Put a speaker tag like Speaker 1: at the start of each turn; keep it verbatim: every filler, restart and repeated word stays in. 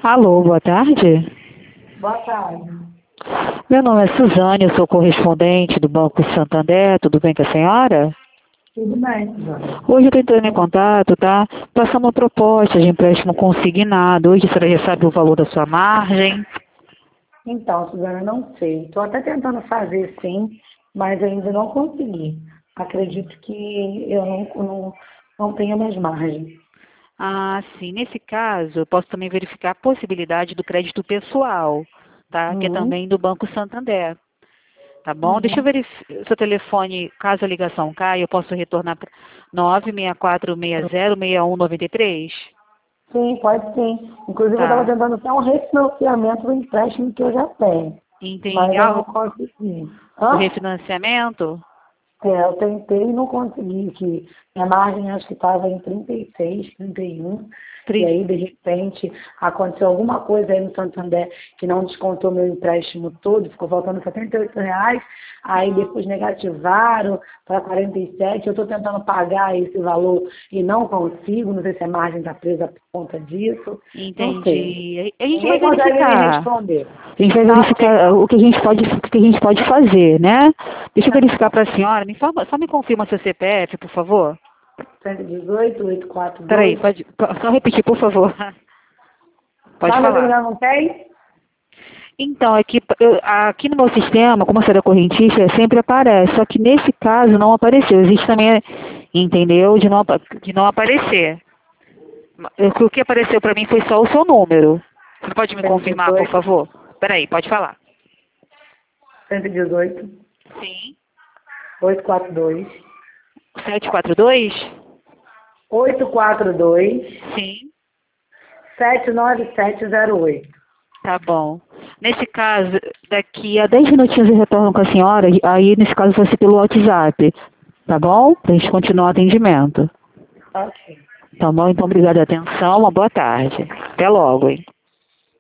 Speaker 1: Alô, boa tarde.
Speaker 2: Boa tarde.
Speaker 1: Meu nome é Suzane, eu sou correspondente do Banco Santander. Tudo bem com a senhora?
Speaker 2: Tudo bem, Suzana?
Speaker 1: Hoje eu estou entrando em contato, tá? Passar uma proposta de empréstimo consignado. Hoje a senhora já sabe o valor da sua margem.
Speaker 2: Então, Suzana, não sei. Estou até tentando fazer sim, mas ainda não consegui. Acredito que eu não, não, não tenho mais margem.
Speaker 1: Ah, sim. Nesse caso, eu posso também verificar a possibilidade do crédito pessoal, tá? Que é
Speaker 2: Uhum,
Speaker 1: também do Banco Santander. Tá bom? Deixa eu
Speaker 2: uhum.
Speaker 1: verificar o seu telefone, caso a ligação caia, eu posso retornar para nove seis quatro seis zero seis um nove três?
Speaker 2: Sim, pode sim. Inclusive, eu estava
Speaker 1: Tá.
Speaker 2: tentando até um refinanciamento do empréstimo que eu já tenho,
Speaker 1: Entendi.
Speaker 2: mas eu
Speaker 1: Ah,
Speaker 2: não consegui.
Speaker 1: o
Speaker 2: Hã?
Speaker 1: refinanciamento?
Speaker 2: É, eu tentei e não consegui, que minha margem acho que estava em trinta e seis, trinta e um, e
Speaker 1: Tri-
Speaker 2: aí de repente aconteceu alguma coisa aí no Santander que não descontou meu empréstimo todo, ficou faltando setenta e oito reais, aí depois negativaram para quarenta e sete, eu estou tentando pagar esse valor e não consigo, não sei se a margem está presa por conta disso, não sei.
Speaker 1: Entendi. A gente vai
Speaker 2: Ninguém consegue me
Speaker 1: verificar.
Speaker 2: responder.
Speaker 1: A gente vai
Speaker 2: Tá ok,
Speaker 1: verificar
Speaker 2: não.
Speaker 1: o que a gente pode, o que a gente pode fazer, né? Deixa eu verificar para a senhora. Me informa, só me confirma seu C P F, por favor.
Speaker 2: cento e dezoito, oitocentos e quarenta e
Speaker 1: Peraí,
Speaker 2: dois.
Speaker 1: pode, só repetir, por favor. Pode
Speaker 2: Tá, meu
Speaker 1: falar.
Speaker 2: já não tem?
Speaker 1: Então, aqui, eu- aqui no meu sistema, como a senhora é correntista, sempre aparece. Só que nesse caso não apareceu. Existe também, entendeu, de não, apa- de não aparecer. O que apareceu para mim foi só o seu número. Você pode me
Speaker 2: cento e
Speaker 1: confirmar, por
Speaker 2: dezoito,
Speaker 1: favor? Peraí, pode falar.
Speaker 2: cento e dezoito,
Speaker 1: Sim.
Speaker 2: oitocentos e quarenta e dois,
Speaker 1: sete quatro dois?
Speaker 2: oitocentos e quarenta e dois,
Speaker 1: Sim.
Speaker 2: sete nove sete zero oito.
Speaker 1: Tá bom. Nesse caso, daqui a dez minutinhos eu retorno com a senhora, aí nesse caso vai ser pelo WhatsApp, tá bom? Pra gente continuar o atendimento.
Speaker 2: Ok.
Speaker 1: Tá bom? Então, obrigada pela atenção, uma boa tarde. Até logo, hein?